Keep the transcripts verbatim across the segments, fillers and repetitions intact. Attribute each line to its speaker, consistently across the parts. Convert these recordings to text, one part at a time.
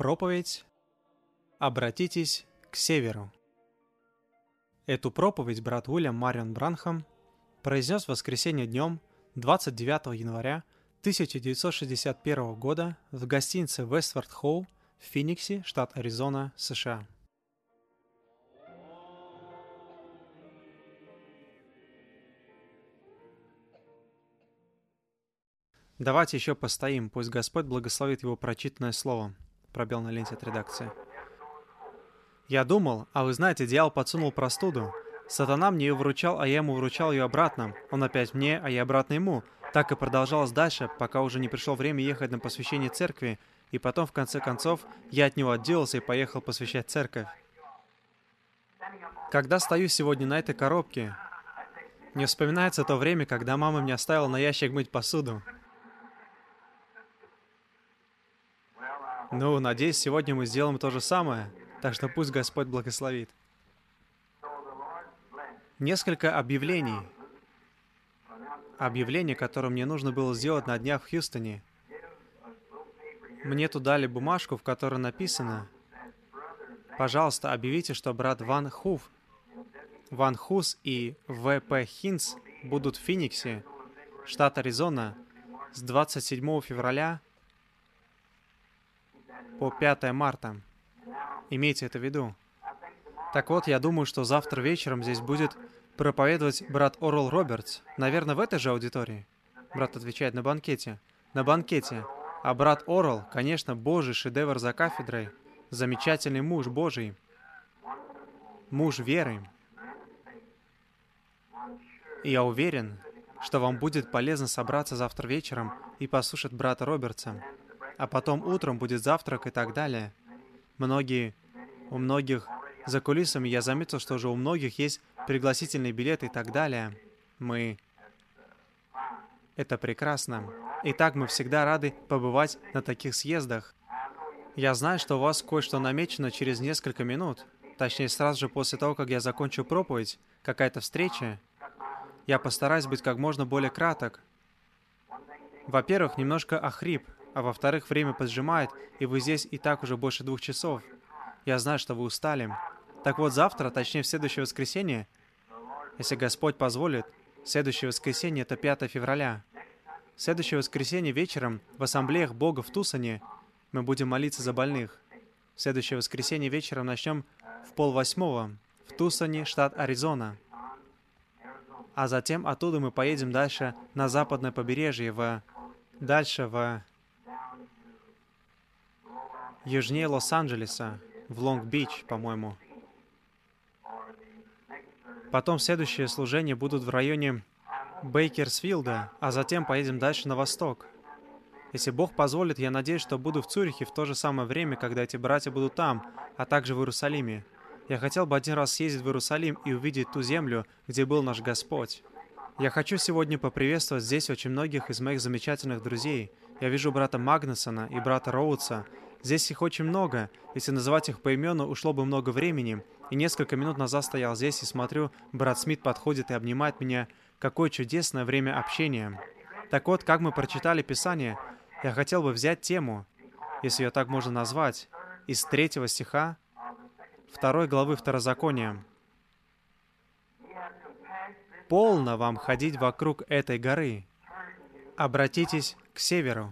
Speaker 1: Проповедь «Обратитесь к северу». Эту проповедь брат Уильям Марион Бранхам произнес в воскресенье днем двадцать девятого января тысяча девятьсот шестьдесят первого года в гостинице Westward Ho в Финиксе, штат Аризона, США. Давайте еще постоим, пусть Господь благословит его прочитанное слово. Пробел на ленте от редакции. Я думал, а вы знаете, дьявол подсунул простуду. Сатана мне ее вручал, а я ему вручал ее обратно. Он опять мне, а я обратно ему. Так и продолжалось дальше, пока уже не пришло время ехать на посвящение церкви, и потом, в конце концов, я от него отделался и поехал посвящать церковь. Когда стою сегодня на этой коробке, мне вспоминается то время, когда мама меня оставила на ящик мыть посуду. Ну, надеюсь, сегодня мы сделаем то же самое, так что пусть Господь благословит. Несколько объявлений. Объявление, которое мне нужно было сделать на днях в Хьюстоне. Мне тут дали бумажку, в которой написано: «Пожалуйста, объявите, что брат Ван Хуф, Ван Хус и В П Хинц будут в Финиксе, штат Аризона, с двадцать седьмого февраля по пятое марта. Имейте это в виду». Так вот, я думаю, что завтра вечером здесь будет проповедовать брат Орл Робертс. Наверное, в этой же аудитории. Брат отвечает: на банкете. На банкете. А брат Орл, конечно, Божий шедевр за кафедрой. Замечательный муж Божий. Муж веры. И я уверен, что вам будет полезно собраться завтра вечером и послушать брата Робертса. А потом утром будет завтрак и так далее. Многие, у многих за кулисами я заметил, что уже у многих есть пригласительные билеты и так далее. Мы... Это прекрасно. Итак, мы всегда рады побывать на таких съездах. Я знаю, что у вас кое-что намечено через несколько минут. Точнее, сразу же после того, как я закончу проповедь, какая-то встреча. Я постараюсь быть как можно более краток. Во-первых, немножко охрип. А во-вторых, время поджимает, и вы здесь и так уже больше двух часов. Я знаю, что вы устали. Так вот, завтра, точнее в следующее воскресенье, если Господь позволит, следующее воскресенье — это пятое февраля. В следующее воскресенье вечером в ассамблеях Бога в Тусоне мы будем молиться за больных. В следующее воскресенье вечером начнем в полвосьмого в Тусоне, штат Аризона. А затем оттуда мы поедем дальше на западное побережье, в... дальше в... южнее Лос-Анджелеса, в Лонг-Бич, по-моему. Потом следующие служения будут в районе Бейкерсфилда, а затем поедем дальше на восток. Если Бог позволит, я надеюсь, что буду в Цюрихе в то же самое время, когда эти братья будут там, а также в Иерусалиме. Я хотел бы один раз съездить в Иерусалим и увидеть ту землю, где был наш Господь. Я хочу сегодня поприветствовать здесь очень многих из моих замечательных друзей. Я вижу брата Магнусона и брата Роудса. Здесь их очень много. Если называть их поименно, ушло бы много времени. И несколько минут назад стоял здесь и смотрю, брат Смит подходит и обнимает меня. Какое чудесное время общения. Так вот, как мы прочитали Писание, я хотел бы взять тему, если ее так можно назвать, из третьего стиха второй главы Второзакония. «Полно вам ходить вокруг этой горы. Обратитесь к северу».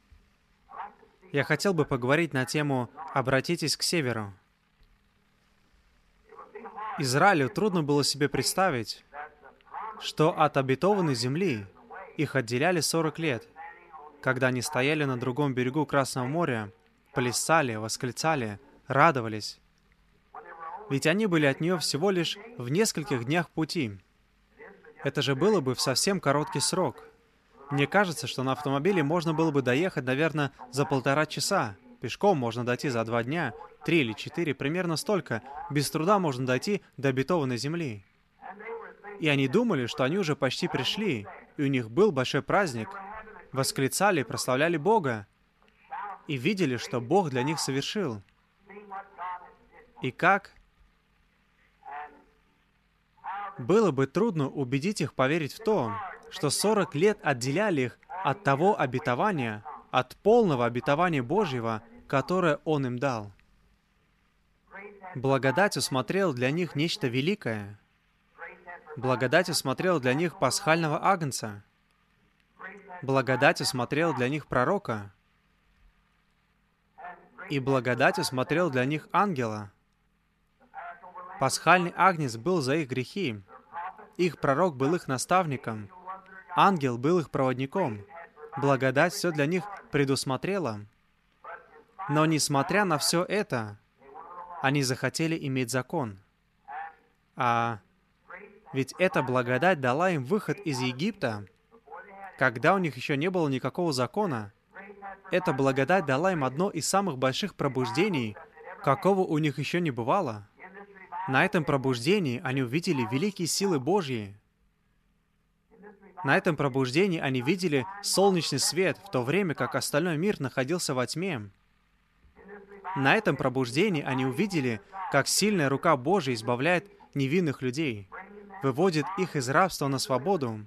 Speaker 1: Я хотел бы поговорить на тему «Обратитесь к северу». Израилю трудно было себе представить, что от обетованной земли их отделяли сорок лет, когда они стояли на другом берегу Красного моря, плясали, восклицали, радовались. Ведь они были от нее всего лишь в нескольких днях пути. Это же было бы в совсем короткий срок. Мне кажется, что на автомобиле можно было бы доехать, наверное, за полтора часа. Пешком можно дойти за два дня, три или четыре, примерно столько. Без труда можно дойти до обетованной земли. И они думали, что они уже почти пришли, и у них был большой праздник. Восклицали и прославляли Бога. И видели, что Бог для них совершил. И как? Было бы трудно убедить их поверить в то, что сорок лет отделяли их от того обетования, от полного обетования Божьего, которое Он им дал. Благодать усмотрел для них нечто великое. Благодать усмотрел для них пасхального агнца. Благодать усмотрел для них пророка. И благодать усмотрел для них ангела. Пасхальный агнец был за их грехи. Их пророк был их наставником. Ангел был их проводником. Благодать все для них предусмотрела. Но несмотря на все это, они захотели иметь закон. А ведь эта благодать дала им выход из Египта, когда у них еще не было никакого закона. Эта благодать дала им одно из самых больших пробуждений, какого у них еще не бывало. На этом пробуждении они увидели великие силы Божьи. На этом пробуждении они видели солнечный свет, в то время как остальной мир находился во тьме. На этом пробуждении они увидели, как сильная рука Божья избавляет невинных людей, выводит их из рабства на свободу.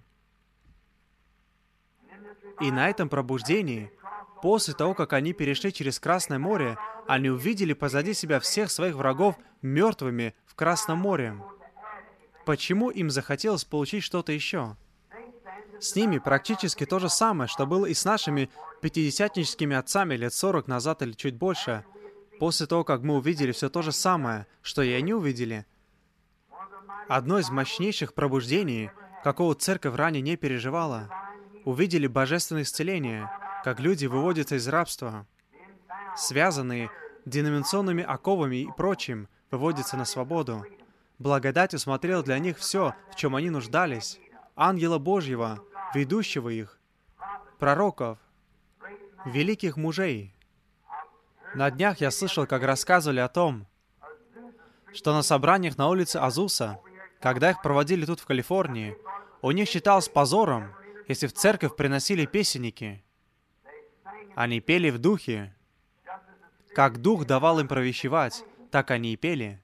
Speaker 1: И на этом пробуждении, после того, как они перешли через Красное море, они увидели позади себя всех своих врагов мертвыми в Красном море. Почему им захотелось получить что-то еще? С ними практически то же самое, что было и с нашими пятидесятническими отцами лет сорок назад или чуть больше. После того, как мы увидели все то же самое, что и они увидели, одно из мощнейших пробуждений, какого церковь ранее не переживала, увидели божественное исцеление, как люди выводятся из рабства, связанные деноминационными оковами и прочим, выводятся на свободу. Благодать усмотрела для них все, в чем они нуждались. Ангела Божьего, ведущего их, пророков, великих мужей. На днях я слышал, как рассказывали о том, что на собраниях на улице Азуса, когда их проводили тут в Калифорнии, у них считалось позором, если в церковь приносили песенники. Они пели в духе. Как дух давал им провещевать, так они и пели.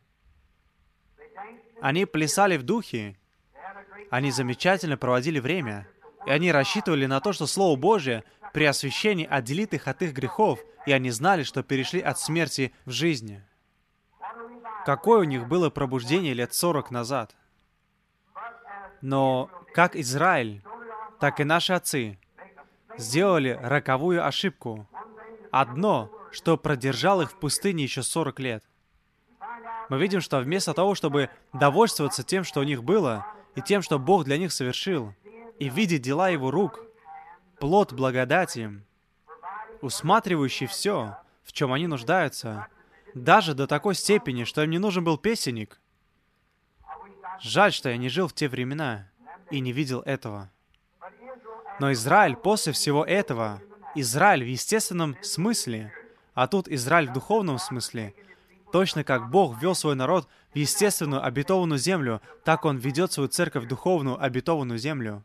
Speaker 1: Они плясали в духе. Они замечательно проводили время. И они рассчитывали на то, что Слово Божие при освящении отделит их от их грехов, и они знали, что перешли от смерти в жизнь. Какое у них было пробуждение лет сорок назад. Но как Израиль, так и наши отцы сделали роковую ошибку. Одно, что продержало их в пустыне еще сорок лет. Мы видим, что вместо того, чтобы довольствоваться тем, что у них было, и тем, что Бог для них совершил, и видеть дела Его рук, плод благодати, усматривающий все, в чем они нуждаются, даже до такой степени, что им не нужен был песенник. Жаль, что я не жил в те времена и не видел этого. Но Израиль после всего этого, Израиль в естественном смысле, а тут Израиль в духовном смысле, точно как Бог ввел свой народ в естественную обетованную землю, так Он ведет свою церковь в духовную обетованную землю.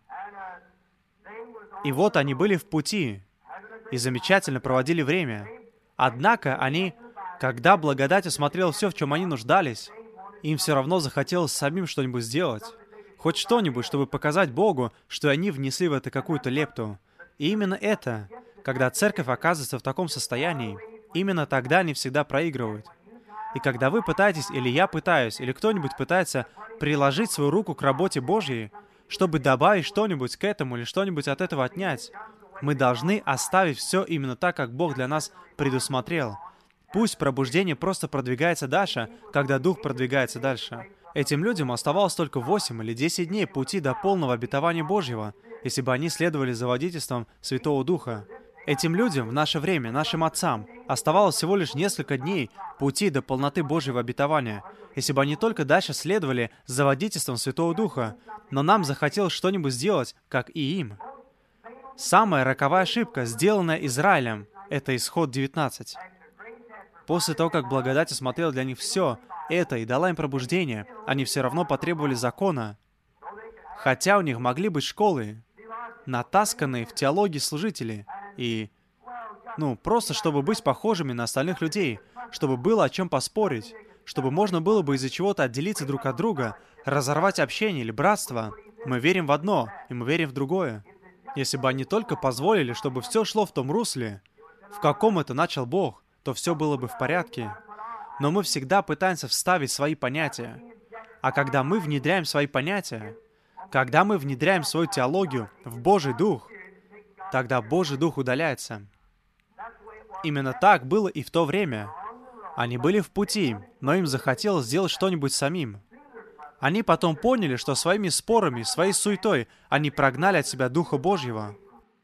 Speaker 1: И вот они были в пути и замечательно проводили время. Однако они, когда благодать осмотрела все, в чем они нуждались, им все равно захотелось самим что-нибудь сделать. Хоть что-нибудь, чтобы показать Богу, что они внесли в это какую-то лепту. И именно это, когда церковь оказывается в таком состоянии, именно тогда они всегда проигрывают. И когда вы пытаетесь, или я пытаюсь, или кто-нибудь пытается приложить свою руку к работе Божьей, чтобы добавить что-нибудь к этому или что-нибудь от этого отнять, мы должны оставить все именно так, как Бог для нас предусмотрел. Пусть пробуждение просто продвигается дальше, когда Дух продвигается дальше. Этим людям оставалось только восемь или десять дней пути до полного обетования Божьего, если бы они следовали за водительством Святого Духа. Этим людям в наше время, нашим отцам, оставалось всего лишь несколько дней пути до полноты Божьего обетования, если бы они только дальше следовали за водительством Святого Духа, но нам захотелось что-нибудь сделать, как и им. Самая роковая ошибка, сделанная Израилем, это Исход девятнадцать. После того, как благодать осмотрела для них все это и дала им пробуждение, они все равно потребовали закона. Хотя у них могли быть школы, натасканные в теологии служители, и, ну, просто чтобы быть похожими на остальных людей, чтобы было о чем поспорить, чтобы можно было бы из-за чего-то отделиться друг от друга, разорвать общение или братство. Мы верим в одно, и мы верим в другое. Если бы они только позволили, чтобы все шло в том русле, в каком это начал Бог, то все было бы в порядке. Но мы всегда пытаемся вставить свои понятия. А когда мы внедряем свои понятия, когда мы внедряем свою теологию в Божий Дух, тогда Божий Дух удаляется. Именно так было и в то время. Они были в пути, но им захотелось сделать что-нибудь самим. Они потом поняли, что своими спорами, своей суетой они прогнали от себя Духа Божьего.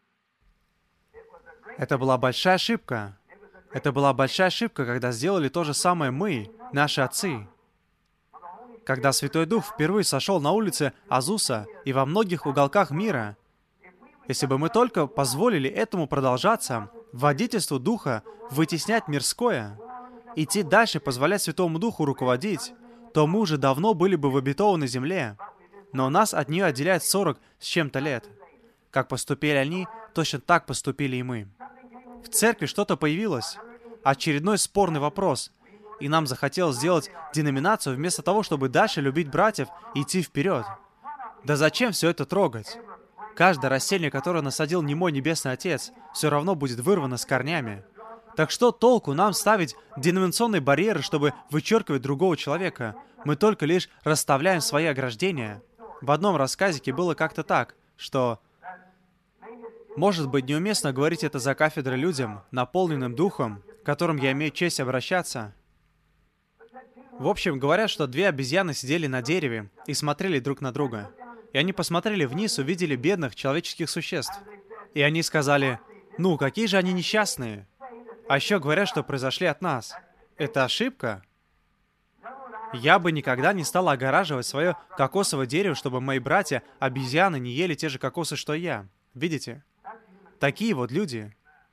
Speaker 1: Это была большая ошибка. Это была большая ошибка, когда сделали то же самое мы, наши отцы. Когда Святой Дух впервые сошел на улице Азуса и во многих уголках мира, если бы мы только позволили этому продолжаться, водительству Духа вытеснять мирское, идти дальше, позволять Святому Духу руководить, то мы уже давно были бы в обетованной земле. Но нас от нее отделяет сорок с чем-то лет. Как поступили они, точно так поступили и мы. В церкви что-то появилось. Очередной спорный вопрос. И нам захотелось сделать деноминацию вместо того, чтобы дальше любить братьев и идти вперед. Да зачем все это трогать? Каждое растение, которое насадил не мой Небесный Отец, все равно будет вырвано с корнями. Так что толку нам ставить деноминационные барьеры, чтобы вычеркивать другого человека? Мы только лишь расставляем свои ограждения. В одном рассказике было как-то так, что... Может быть, неуместно говорить это за кафедрой людям, наполненным духом, к которым я имею честь обращаться. В общем, говорят, что две обезьяны сидели на дереве и смотрели друг на друга. И они посмотрели вниз, увидели бедных человеческих существ. И они сказали, ну, какие же они несчастные. А еще говорят, что произошли от нас. Это ошибка? Я бы никогда не стал огораживать свое кокосовое дерево, чтобы мои братья-обезьяны не ели те же кокосы, что и я. Видите? Такие вот люди.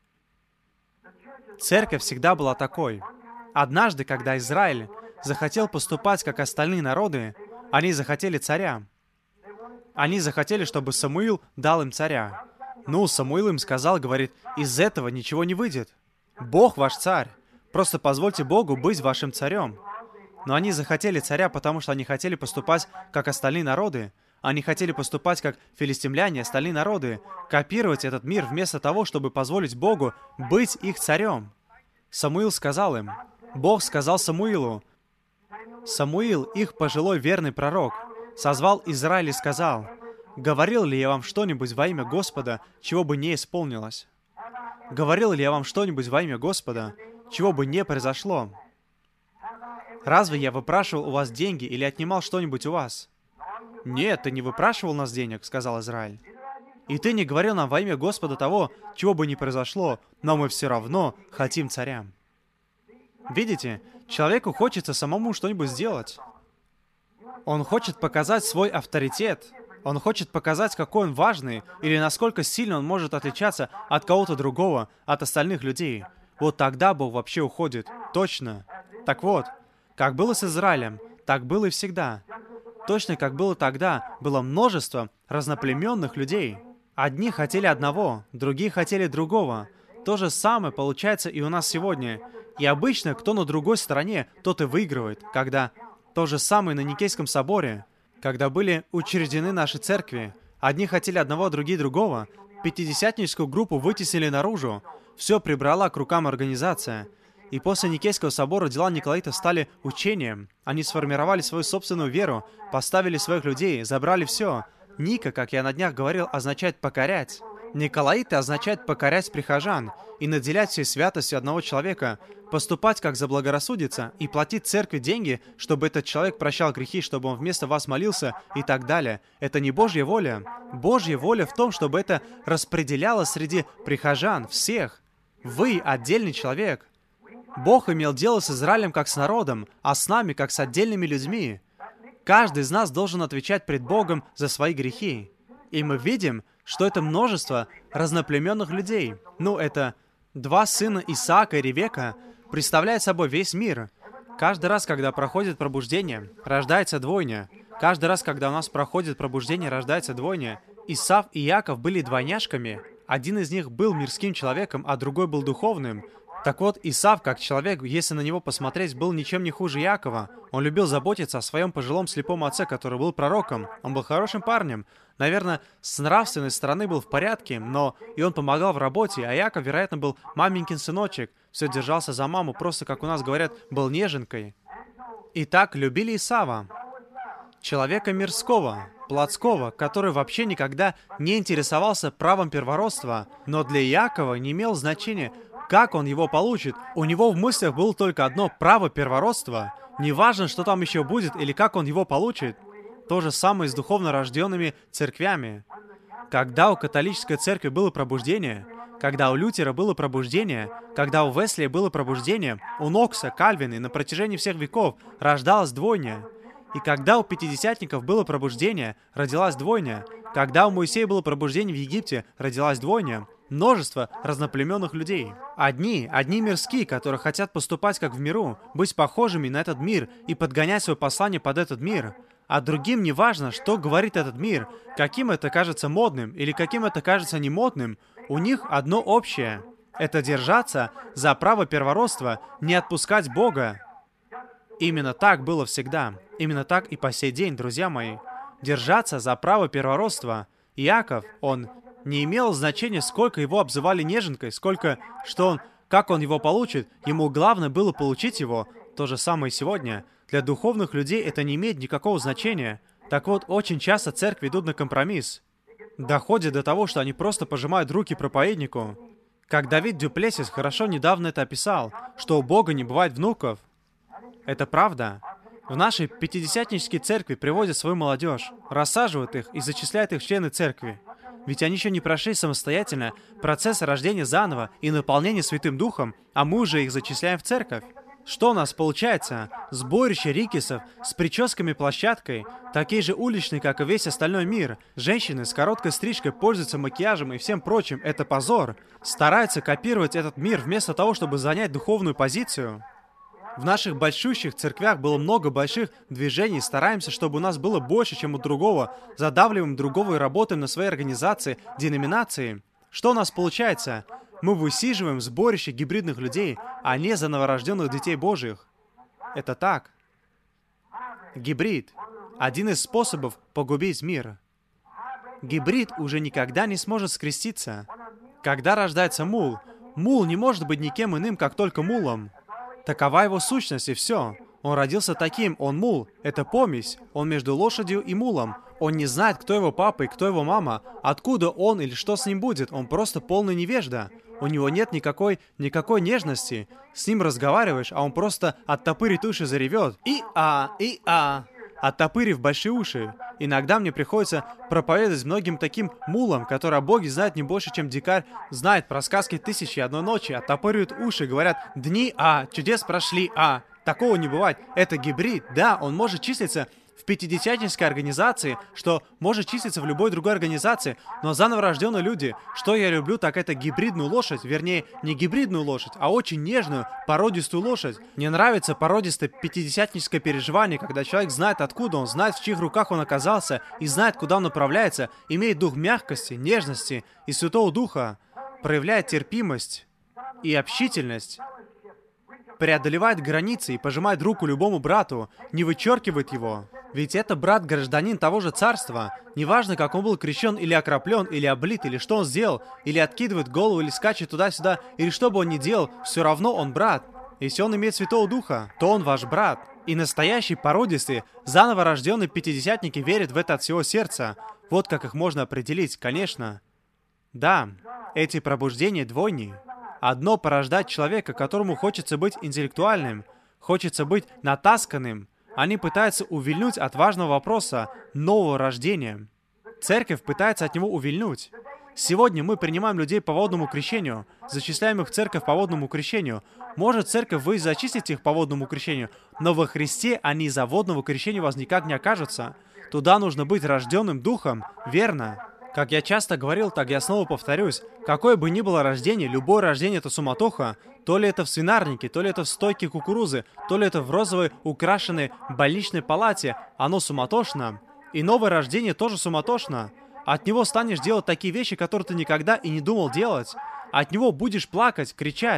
Speaker 1: Церковь всегда была такой. Однажды, когда Израиль захотел поступать, как остальные народы, они захотели царя. Они захотели, чтобы Самуил дал им царя. Ну, Самуил им сказал, говорит, из этого ничего не выйдет. Бог ваш царь. Просто позвольте Богу быть вашим царем. Но они захотели царя, потому что они хотели поступать, как остальные народы. Они хотели поступать, как филистимляне, остальные народы. Копировать этот мир вместо того, чтобы позволить Богу быть их царем. Самуил сказал им. Бог сказал Самуилу. Самуил, их пожилой верный пророк, созвал Израиль и сказал, «Говорил ли я вам что-нибудь во имя Господа, чего бы не исполнилось? Говорил ли я вам что-нибудь во имя Господа, чего бы не произошло? Разве я выпрашивал у вас деньги или отнимал что-нибудь у вас?» «Нет, ты не выпрашивал у нас денег», — сказал Израиль. «И ты не говорил нам во имя Господа того, чего бы не произошло, но мы все равно хотим царя». Видите, человеку хочется самому что-нибудь сделать. Он хочет показать свой авторитет. Он хочет показать, какой он важный, или насколько сильно он может отличаться от кого-то другого, от остальных людей. Вот тогда Бог вообще уходит. Точно. Так вот, как было с Израилем, так было и всегда. Точно как было тогда, было множество разноплеменных людей. Одни хотели одного, другие хотели другого. То же самое получается и у нас сегодня. И обычно, кто на другой стороне, тот и выигрывает, когда то же самое на Никейском соборе, когда были учреждены наши церкви. Одни хотели одного, другие другого. Пятидесятническую группу вытеснили наружу. Все прибрала к рукам организация. И после Никейского собора дела Николаитов стали учением. Они сформировали свою собственную веру, поставили своих людей, забрали все. Ника, как я на днях говорил, означает «покорять». Николаиты означает покорять прихожан и наделять всей святостью одного человека, поступать как заблагорассудится и платить церкви деньги, чтобы этот человек прощал грехи, чтобы он вместо вас молился и так далее. Это не Божья воля. Божья воля в том, чтобы это распределялось среди прихожан, всех. Вы отдельный человек. Бог имел дело с Израилем как с народом, а с нами как с отдельными людьми. Каждый из нас должен отвечать пред Богом за свои грехи. И мы видим, что это множество разноплеменных людей. Ну, это два сына Исаака и Ревека представляют собой весь мир. Каждый раз, когда проходит пробуждение, рождается двойня. Каждый раз, когда у нас проходит пробуждение, рождается двойня. Исав и Иаков были двойняшками. Один из них был мирским человеком, а другой был духовным. Так вот, Исав, как человек, если на него посмотреть, был ничем не хуже Иакова. Он любил заботиться о своем пожилом слепом отце, который был пророком. Он был хорошим парнем. Наверное, с нравственной стороны был в порядке, но и он помогал в работе, а Иаков, вероятно, был маменькин сыночек. Все держался за маму, просто, как у нас говорят, был неженкой. Итак, любили Исава. Человека мирского, плотского, который вообще никогда не интересовался правом первородства, но для Иакова не имел значения, как он его получит. У него в мыслях было только одно — право первородства. Неважно, что там еще будет или как он его получит. То же самое с духовно рожденными церквями. Когда у католической церкви было пробуждение, когда у Лютера было пробуждение, когда у Весли было пробуждение, у Нокса, Кальвина и на протяжении всех веков рождалась двойня. И когда у пятидесятников было пробуждение, родилась двойня. Когда у Моисея было пробуждение в Египте, родилась двойня. Множество разноплеменных людей. Одни, одни мирские, которые хотят поступать как в миру, быть похожими на этот мир и подгонять свое послание под этот мир. А другим не важно, что говорит этот мир, каким это кажется модным или каким это кажется не модным. У них одно общее. Это держаться за право первородства, не отпускать Бога. Именно так было всегда. Именно так и по сей день, друзья мои. Держаться за право первородства. Иаков, он не имел значения, сколько его обзывали неженкой, сколько, что он, как он его получит. Ему главное было получить его. То же самое и сегодня. Для духовных людей это не имеет никакого значения. Так вот, очень часто церкви идут на компромисс. Доходит до того, что они просто пожимают руки проповеднику. Как Давид Дюплесис хорошо недавно это описал, что у Бога не бывает внуков. Это правда. В нашей пятидесятнической церкви приводят свою молодежь, рассаживают их и зачисляют их в члены церкви. Ведь они еще не прошли самостоятельно процесс рождения заново и наполнения Святым Духом, а мы уже их зачисляем в церковь. Что у нас получается? Сборище рикисов с прическами-площадкой, такие же уличные, как и весь остальной мир. Женщины с короткой стрижкой пользуются макияжем и всем прочим. Это позор. Стараются копировать этот мир вместо того, чтобы занять духовную позицию. В наших большущих церквях было много больших движений, стараемся, чтобы у нас было больше, чем у другого, задавливаем другого и работаем на своей организации, деноминации. Что у нас получается? Мы высиживаем сборище гибридных людей, а не за новорожденных детей Божьих. Это так. Гибрид – один из способов погубить мир. Гибрид уже никогда не сможет скреститься. Когда рождается мул, мул не может быть никем иным, как только мулом. Такова его сущность, и все. Он родился таким, он мул. Это помесь. Он между лошадью и мулом. Он не знает, кто его папа и кто его мама, откуда он или что с ним будет. Он просто полный невежда. У него нет никакой, никакой нежности. С ним разговариваешь, а он просто оттопырит уши, заревет. И-а, и-а. Оттопырив большие уши. Иногда мне приходится проповедовать многим таким мулам, которые о Боге знают не больше, чем дикарь знает про сказки «Тысячи и одной ночи», оттопыривают уши, говорят «Дни, а, чудес прошли, а». Такого не бывает. Это гибрид. Да, он может числиться в пятидесятнической организации, что может числиться в любой другой организации, но заново рожденные люди, что я люблю, так это гибридную лошадь, вернее, не гибридную лошадь, а очень нежную, породистую лошадь. Мне нравится породистое пятидесятническое переживание, когда человек знает, откуда он, знает, в чьих руках он оказался, и знает, куда он направляется, имеет дух мягкости, нежности и Святого Духа, проявляет терпимость и общительность, преодолевает границы и пожимает руку любому брату, не вычеркивает его. Ведь это брат-гражданин того же царства. Неважно, как он был крещен или окроплен, или облит, или что он сделал, или откидывает голову, или скачет туда-сюда, или что бы он ни делал, все равно он брат. Если он имеет Святого Духа, то он ваш брат. И настоящие породистые, заново рожденные пятидесятники верят в это от всего сердца. Вот как их можно определить, конечно. Да, эти пробуждения двойни. Одно порождать человека, которому хочется быть интеллектуальным, хочется быть натасканным. Они пытаются увильнуть от важного вопроса нового рождения. Церковь пытается от него увильнуть. Сегодня мы принимаем людей по водному крещению, зачисляем их в церковь по водному крещению. Может, церковь вы зачислите их по водному крещению, но во Христе они из-за водного крещения у вас никак не окажутся. Туда нужно быть рожденным духом, верно? Как я часто говорил, так я снова повторюсь. Какое бы ни было рождение, любое рождение — это суматоха. То ли это в свинарнике, то ли это в стойке кукурузы, то ли это в розовой украшенной больничной палате. Оно суматошно. И новое рождение тоже суматошно. От него станешь делать такие вещи, которые ты никогда и не думал делать. От него будешь плакать, кричать.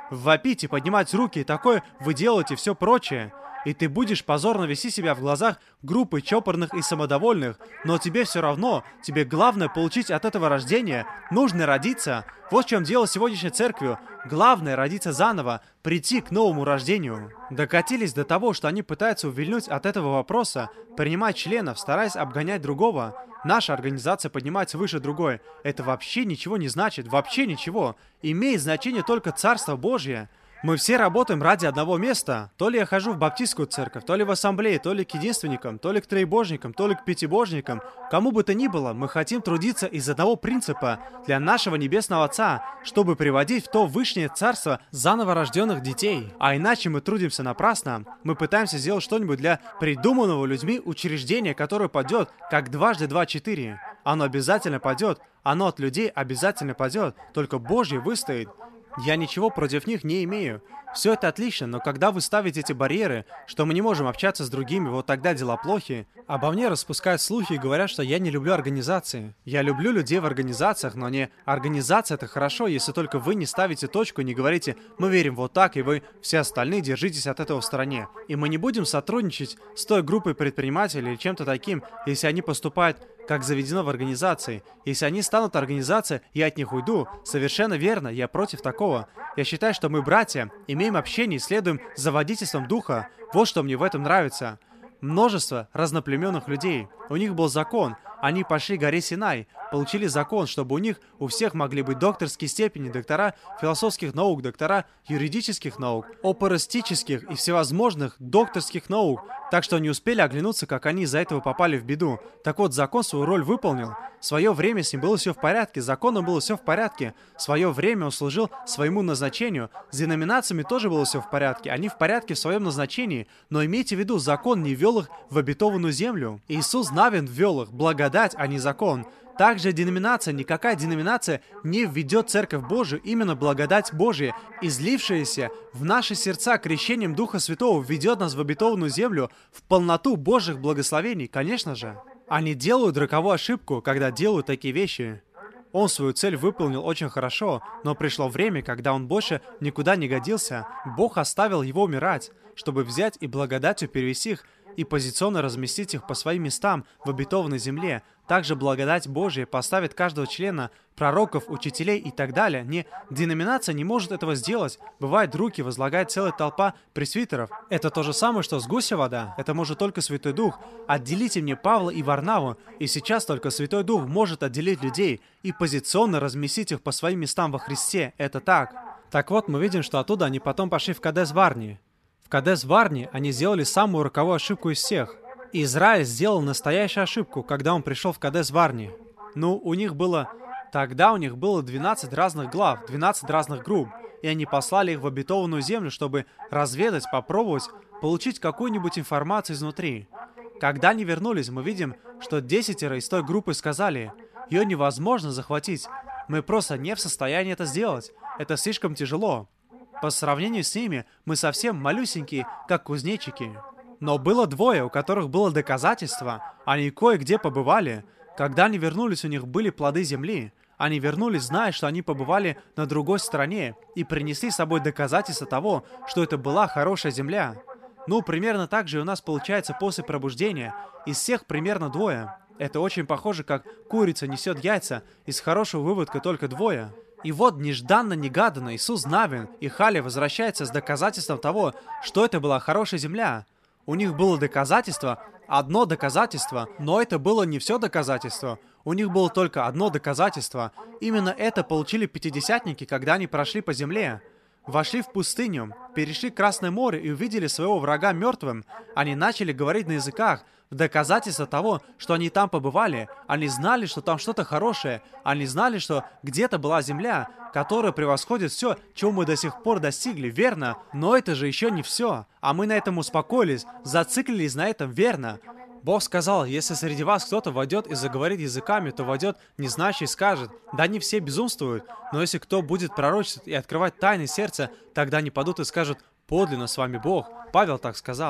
Speaker 1: вопить и поднимать руки и такое вы делаете все прочее. И ты будешь позорно вести себя в глазах группы чопорных и самодовольных, но тебе все равно, тебе главное получить от этого рождения, нужно родиться. Вот в чем дело сегодняшней церкви. Главное родиться заново, прийти к новому рождению. Докатились до того, что они пытаются увильнуть от этого вопроса, принимать членов, стараясь обгонять другого. Наша организация поднимается выше другой. Это вообще ничего не значит, вообще ничего. Имеет значение только Царство Божье. Мы все работаем ради одного места. То ли я хожу в баптистскую церковь, то ли в ассамблее, то ли к единственникам, то ли к троебожникам, то ли к пятибожникам. Кому бы то ни было, мы хотим трудиться из одного принципа для нашего Небесного Отца, чтобы приводить в то вышнее царство заново рожденных детей. А иначе мы трудимся напрасно. Мы пытаемся сделать что-нибудь для придуманного людьми учреждения, которое падет, как дважды два четыре. Оно обязательно падет, оно от людей обязательно падет, только Божье выстоит. Я ничего против них не имею. Все это отлично, но когда вы ставите эти барьеры, что мы не можем общаться с другими, вот тогда дела плохи. Обо мне распускают слухи и говорят, что я не люблю организации. Я люблю людей в организациях, но не организация — это хорошо, если только вы не ставите точку и не говорите «мы верим вот так», и вы все остальные держитесь от этого в стороне. И мы не будем сотрудничать с той группой предпринимателей или чем-то таким, если они поступают как заведено в организации. Если они станут организацией, я от них уйду. Совершенно верно, я против такого. Я считаю, что мы братья, имеем общение и следуем за водительством духа. Вот что мне в этом нравится. Множество разноплеменных людей. У них был закон. Они пошли к горе Синай, получили закон, чтобы у них у всех могли быть докторские степени, доктора философских наук, доктора юридических наук, опористических и всевозможных докторских наук. Так что не успели оглянуться, как они из-за этого попали в беду. Так вот, закон свою роль выполнил. В свое время с ним было все в порядке, с законом было все в порядке. В свое время он служил своему назначению. С деноминациями тоже было все в порядке. Они в порядке в своем назначении. Но имейте в виду, закон не ввел их в обетованную землю. Иисус Навин ввел их, благодать, а не закон. Также деноминация, никакая деноминация не введет Церковь Божию, именно благодать Божия, излившаяся в наши сердца крещением Духа Святого, введет нас в обетованную землю, в полноту Божьих благословений, конечно же. Они делают роковую ошибку, когда делают такие вещи. Он свою цель выполнил очень хорошо, но пришло время, когда он больше никуда не годился. Бог оставил его умирать, чтобы взять и благодатью перевести их и позиционно разместить их по своим местам в обетованной земле. Также благодать Божия поставит каждого члена, пророков, учителей и так далее. Не деноминация не может этого сделать. Бывает, руки возлагает целая толпа пресвитеров. Это то же самое, что с гуся вода. Это может только Святой Дух. Отделите мне Павла и Варнаву. И сейчас только Святой Дух может отделить людей и позиционно разместить их по своим местам во Христе. Это так. Так вот, мы видим, что оттуда они потом пошли в Кадес-Варни. В Кадес-Варни они сделали самую роковую ошибку из всех. Израиль сделал настоящую ошибку, когда он пришел в Кадес-Варни. Ну, у них было... Тогда у них было двенадцать разных глав, двенадцать разных групп, и они послали их в обетованную землю, чтобы разведать, попробовать, получить какую-нибудь информацию изнутри. Когда они вернулись, мы видим, что десятеро из той группы сказали, ее невозможно захватить, мы просто не в состоянии это сделать, это слишком тяжело. По сравнению с ними, мы совсем малюсенькие, как кузнечики. Но было двое, у которых было доказательство. Они кое-где побывали. Когда они вернулись, у них были плоды земли. Они вернулись, зная, что они побывали на другой стороне, и принесли с собой доказательства того, что это была хорошая земля. Ну, примерно так же и у нас получается после пробуждения. Из всех примерно двое. Это очень похоже, как курица несет яйца, из хорошего выводка только двое. И вот нежданно-негаданно Иисус Навин и Хали возвращаются с доказательством того, что это была хорошая земля. У них было доказательство, одно доказательство, но это было не все доказательство. У них было только одно доказательство. Именно это получили пятидесятники, когда они прошли по земле. Вошли в пустыню, перешли Красное море и увидели своего врага мертвым. Они начали говорить на языках, в доказательство того, что они там побывали. Они знали, что там что-то хорошее. Они знали, что где-то была земля, которая превосходит все, чего мы до сих пор достигли, верно? Но это же еще не все. А мы на этом успокоились, зациклились на этом, верно? Бог сказал, если среди вас кто-то войдет и заговорит языками, то войдет незнающий и скажет, да они все безумствуют, но если кто будет пророчествовать и открывать тайны сердца, тогда они падут и скажут, подлинно с вами Бог. Павел так сказал.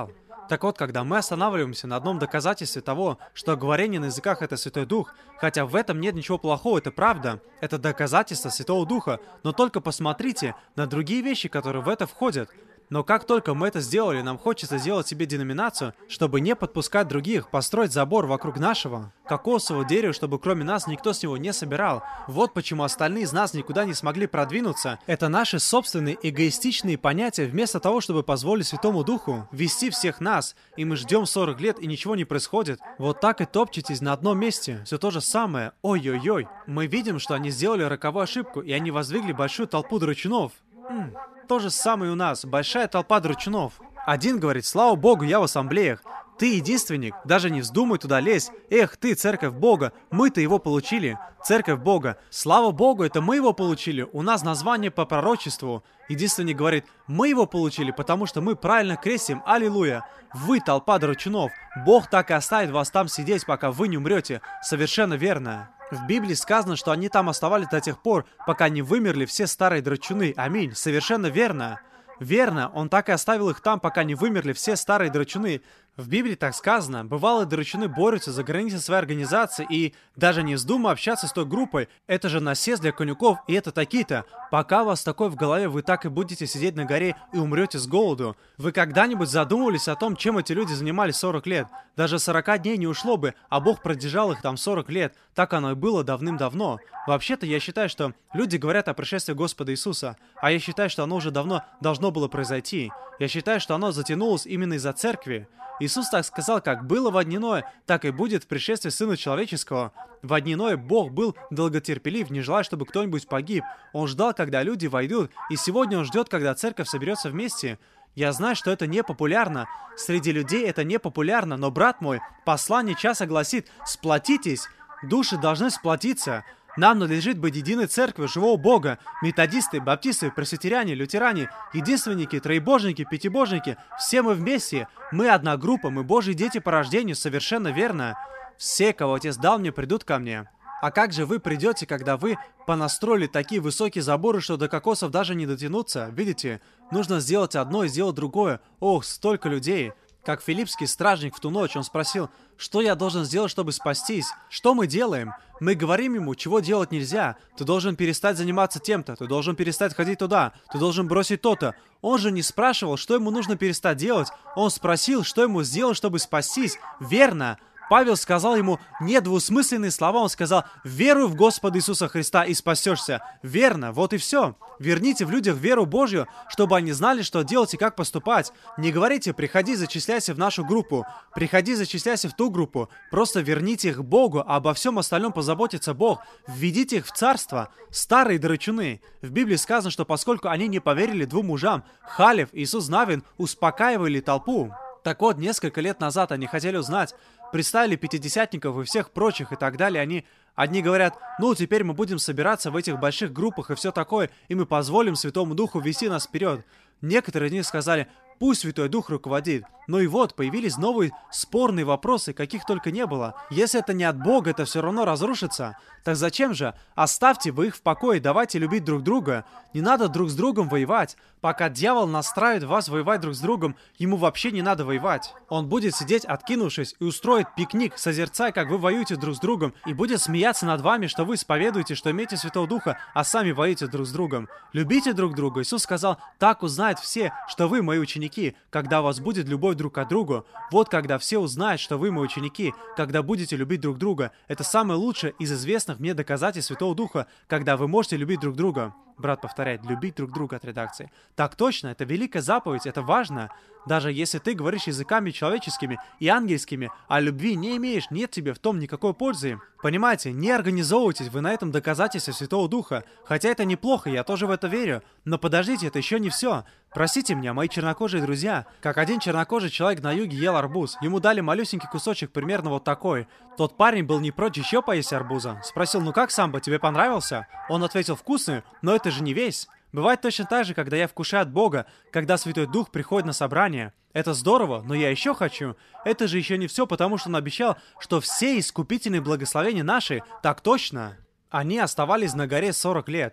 Speaker 1: Так вот, когда мы останавливаемся на одном доказательстве того, что говорение на языках — это Святой Дух, хотя в этом нет ничего плохого, это правда, это доказательство Святого Духа, но только посмотрите на другие вещи, которые в это входят. Но как только мы это сделали, нам хочется сделать себе деноминацию, чтобы не подпускать других, построить забор вокруг нашего кокосового дерева, чтобы кроме нас никто с него не собирал. Вот почему остальные из нас никуда не смогли продвинуться. Это наши собственные эгоистичные понятия, вместо того, чтобы позволить Святому Духу вести всех нас, и мы ждем сорок лет, и ничего не происходит. Вот так и топчетесь на одном месте. Все то же самое. Ой-ой-ой. Мы видим, что они сделали роковую ошибку, и они воздвигли большую толпу драчунов. М-м. То же самое у нас. Большая толпа драчунов. Один говорит: слава Богу, я в ассамблеях. Ты единственник, даже не вздумай туда лезть. Эх, ты, церковь Бога, мы-то его получили. Церковь Бога. Слава Богу, это мы его получили. У нас название по пророчеству. Единственник говорит: мы его получили, потому что мы правильно крестим. Аллилуйя. Вы, толпа драчунов. Бог так и оставит вас там сидеть, пока вы не умрете. Совершенно верно. В Библии сказано, что они там оставались до тех пор, пока не вымерли все старые драчуны. Аминь. Совершенно верно. Верно, он так и оставил их там, пока не вымерли все старые драчуны. В Библии так сказано, бывалые драчуны борются за границы своей организации и даже не вздумай общаться с той группой. Это же насест для конюков, и это такие-то. Пока у вас такое в голове, вы так и будете сидеть на горе и умрете с голоду. Вы когда-нибудь задумывались о том, чем эти люди занимались сорок лет? Даже сорока дней не ушло бы, а Бог продержал их там сорок лет. Так оно и было давным-давно. Вообще-то я считаю, что люди говорят о пришествии Господа Иисуса, а я считаю, что оно уже давно должно было произойти. Я считаю, что оно затянулось именно из-за церкви. Иисус так сказал: как было в одниное, так и будет в пришествии Сына Человеческого. В одниное Бог был долготерпелив, не желая, чтобы кто-нибудь погиб. Он ждал, когда люди войдут, и сегодня Он ждет, когда церковь соберется вместе. Я знаю, что это не популярно. Среди людей это не популярно, но, брат мой, послание часа гласит: сплотитесь, души должны сплотиться. Нам надлежит быть единой церковью живого Бога. Методисты, баптисты, пресвитеряне, лютеране, единственники, троебожники, пятибожники. Все мы вместе. Мы одна группа, мы Божьи дети по рождению, совершенно верно. Все, кого Отец дал мне, придут ко мне. А как же вы придете, когда вы понастроили такие высокие заборы, что до кокосов даже не дотянуться? Видите, нужно сделать одно и сделать другое. Ох, столько людей. Как филиппский стражник в ту ночь, он спросил: что я должен сделать, чтобы спастись? Что мы делаем? Мы говорим ему, чего делать нельзя. Ты должен перестать заниматься тем-то, ты должен перестать ходить туда, ты должен бросить то-то. Он же не спрашивал, что ему нужно перестать делать. Он спросил, что ему сделать, чтобы спастись. Верно. Павел сказал ему недвусмысленные слова. Он сказал: веруй в Господа Иисуса Христа и спасешься. Верно, вот и все. Верните в людях веру Божью, чтобы они знали, что делать и как поступать. Не говорите: приходи, зачисляйся в нашу группу. Приходи, зачисляйся в ту группу. Просто верните их Богу, а обо всем остальном позаботится Бог. Введите их в царство. Старые драчуны. В Библии сказано, что поскольку они не поверили двум мужам, Халев и Иисус Навин успокаивали толпу. Так вот, несколько лет назад они хотели узнать, представили пятидесятников и всех прочих и так далее. Они, одни говорят: ну, теперь мы будем собираться в этих больших группах и все такое, и мы позволим Святому Духу вести нас вперед. Некоторые из них сказали: пусть Святой Дух руководит. Ну и вот, появились новые спорные вопросы, каких только не было. Если это не от Бога, это все равно разрушится. Так зачем же? Оставьте вы их в покое, давайте любить друг друга. Не надо друг с другом воевать. Пока дьявол настраивает вас воевать друг с другом, ему вообще не надо воевать. Он будет сидеть, откинувшись, и устроит пикник, созерцая, как вы воюете друг с другом, и будет смеяться над вами, что вы исповедуете, что имеете Святого Духа, а сами воюете друг с другом. Любите друг друга. Иисус сказал: так узнают все, что вы мои ученики, когда у вас будет любовь друг к другу. Вот когда все узнают, что вы мои ученики, когда будете любить друг друга. Это самое лучшее из известных мне доказательств Святого Духа, когда вы можете любить друг друга. Брат повторяет: любить друг друга от редакции. Так точно, это великая заповедь, это важно. Даже если ты говоришь языками человеческими и ангельскими, а любви не имеешь, нет тебе в том никакой пользы. Понимаете, не организовывайтесь вы на этом доказательстве Святого Духа. Хотя это неплохо, я тоже в это верю. Но подождите, это еще не все. Простите меня, мои чернокожие друзья. Как один чернокожий человек на юге ел арбуз. Ему дали малюсенький кусочек, примерно вот такой. Тот парень был не прочь еще поесть арбуза. Спросил: ну как, Самбо, тебе понравился? Он ответил: вкусный, но это же не весь. Бывает точно так же, когда я вкушаю от Бога, когда Святой Дух приходит на собрание. Это здорово, но я еще хочу. Это же еще не все, потому что Он обещал, что все искупительные благословения наши, так точно, они оставались на горе сорок лет.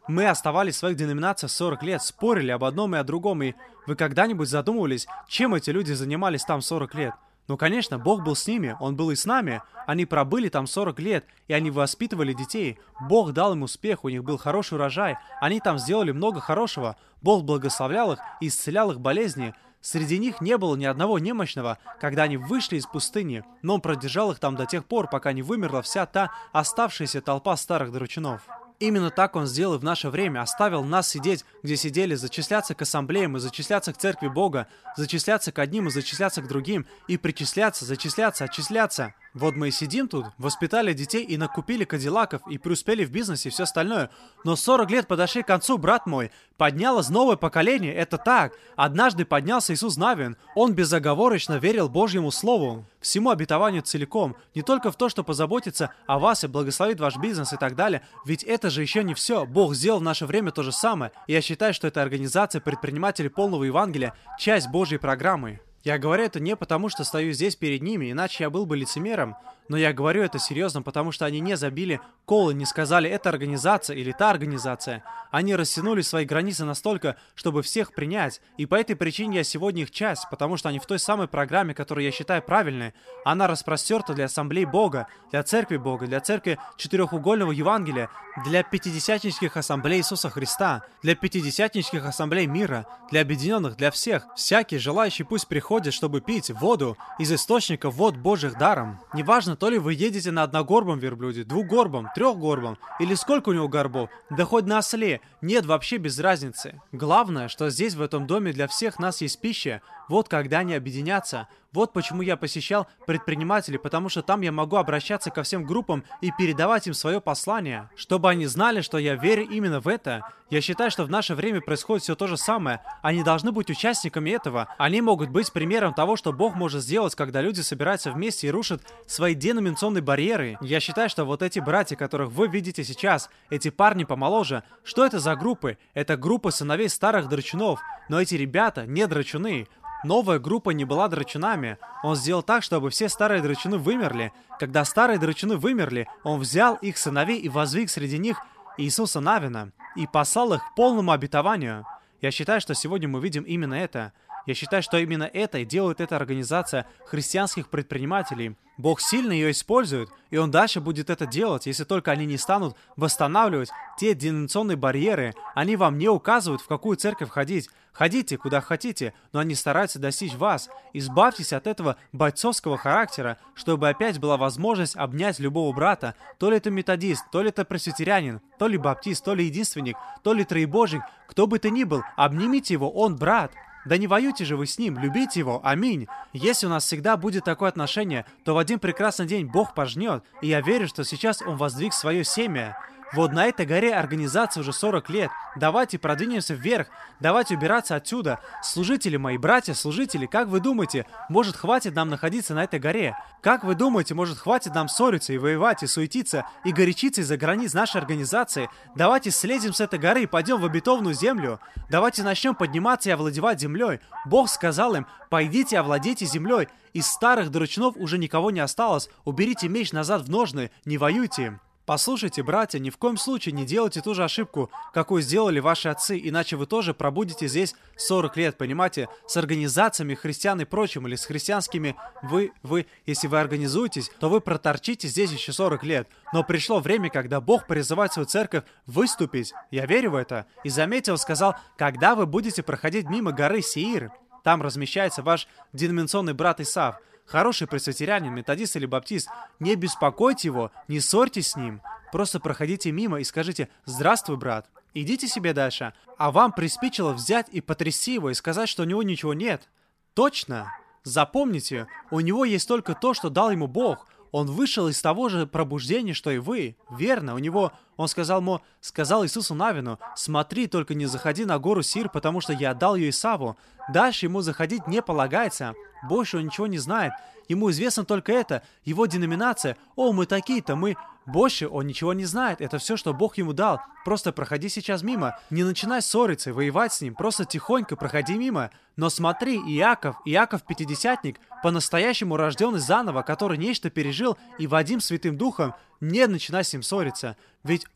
Speaker 1: Мы оставались в своих деноминациях сорок лет, спорили об одном и о другом, и вы когда-нибудь задумывались, чем эти люди занимались там сорок лет? Ну, конечно, Бог был с ними, Он был и с нами. Они пробыли там сорок лет, и они воспитывали детей. Бог дал им успех, у них был хороший урожай. Они там сделали много хорошего. Бог благословлял их и исцелял их болезни. Среди них не было ни одного немощного, когда они вышли из пустыни, но Он продержал их там до тех пор, пока не вымерла вся та оставшаяся толпа старых драчунов. Именно так Он сделал и в наше время, оставил нас сидеть, где сидели, зачисляться к ассамблеям и зачисляться к церкви Бога, зачисляться к одним и зачисляться к другим, и причисляться, зачисляться, отчисляться. Вот мы и сидим тут, воспитали детей и накупили кадиллаков, и преуспели в бизнесе и все остальное. Но сорок лет подошли к концу, брат мой. Поднялось новое поколение, это так. Однажды поднялся Иисус Навин. Он безоговорочно верил Божьему Слову, всему обетованию целиком. Не только в то, что позаботится о вас и благословит ваш бизнес и так далее. Ведь это же еще не все. Бог сделал в наше время то же самое. И я считаю, что эта организация предпринимателей полного Евангелия – часть Божьей программы. Я говорю это не потому, что стою здесь перед ними, иначе я был бы лицемером, но я говорю это серьезно, потому что они не забили колы, не сказали «эта организация» или «та организация». Они растянули свои границы настолько, чтобы всех принять, и по этой причине я сегодня их часть, потому что они в той самой программе, которую я считаю правильной. Она распростерта для ассамблей Бога, для церкви Бога, для церкви четырехугольного Евангелия, для пятидесятнических ассамблей Иисуса Христа, для пятидесятнических ассамблей мира, для объединенных, для всех. Всякий желающий пусть приходит, чтобы пить воду из источника вод Божьих даром. Неважно, то ли вы едете на одногорбом верблюде, двухгорбом, трехгорбом, или сколько у него горбов, да хоть на осле, нет, вообще без разницы. Главное, что здесь, в этом доме, для всех нас есть пища. Вот когда они объединятся. Вот почему я посещал предпринимателей, потому что там я могу обращаться ко всем группам и передавать им свое послание, чтобы они знали, что я верю именно в это. Я считаю, что в наше время происходит все то же самое. Они должны быть участниками этого. Они могут быть примером того, что Бог может сделать, когда люди собираются вместе и рушат свои деноминационные барьеры. Я считаю, что вот эти братья, которых вы видите сейчас, эти парни помоложе, что это за группы? Это группы сыновей старых драчунов. Но эти ребята не драчуны. Новая группа не была драчунами. Он сделал так, чтобы все старые драчуны вымерли. Когда старые драчуны вымерли, он взял их сыновей и возвиг среди них Иисуса Навина и послал их к полному обетованию. Я считаю, что сегодня мы видим именно это. Я считаю, что именно это и делает эта организация христианских предпринимателей. Бог сильно ее использует, и Он дальше будет это делать, если только они не станут восстанавливать те деноминационные барьеры. Они вам не указывают, в какую церковь ходить. Ходите, куда хотите, но они стараются достичь вас. Избавьтесь от этого бойцовского характера, чтобы опять была возможность обнять любого брата. То ли это методист, то ли это пресвитерянин, то ли баптист, то ли единственник, то ли троебожник. Кто бы ты ни был, обнимите его, он брат. Да не воюйте же вы с ним, любите его, аминь. Если у нас всегда будет такое отношение, то в один прекрасный день Бог пожнет, и я верю, что сейчас Он воздвиг свое семя. Вот на этой горе организации уже сорок лет. Давайте продвинемся вверх. Давайте убираться отсюда. Служители мои, братья, служители, как вы думаете, может хватит нам находиться на этой горе? Как вы думаете, может хватит нам ссориться и воевать, и суетиться, и горячиться из-за границ нашей организации? Давайте слезем с этой горы и пойдем в обетованную землю. Давайте начнем подниматься и овладевать землей. Бог сказал им, пойдите и овладейте землей. Из старых драчунов уже никого не осталось. Уберите меч назад в ножны, не воюйте. Послушайте, братья, ни в коем случае не делайте ту же ошибку, какую сделали ваши отцы, иначе вы тоже пробудете здесь сорок лет, понимаете, с организациями христиан и прочим, или с христианскими, вы, вы, если вы организуетесь, то вы проторчите здесь еще сорок лет. Но пришло время, когда Бог призывает свою церковь выступить. Я верю в это. И заметил, сказал, когда вы будете проходить мимо горы Сеир, там размещается ваш деноминационный брат Исав. Хороший пресвитерянин, методист или баптист, не беспокойте его, не ссорьтесь с ним. Просто проходите мимо и скажите «Здравствуй, брат». Идите себе дальше. А вам приспичило взять и потрясти его и сказать, что у него ничего нет. Точно. Запомните, у него есть только то, что дал ему Бог. Он вышел из того же пробуждения, что и вы. Верно, у него... Он сказал ему, сказал Иисусу Навину, смотри, только не заходи на гору Сир, потому что я отдал ее Исаву. Дальше ему заходить не полагается. Больше он ничего не знает. Ему известно только это, его деноминация. О, мы такие-то, мы... Больше он ничего не знает. Это все, что Бог ему дал. Просто проходи сейчас мимо. Не начинай ссориться и воевать с ним. Просто тихонько проходи мимо. Но смотри, Иаков, Иаков Пятидесятник, по-настоящему рожденный заново, который нечто пережил и Вадим Святым Духом, не начинай с ним ссориться. Ведь у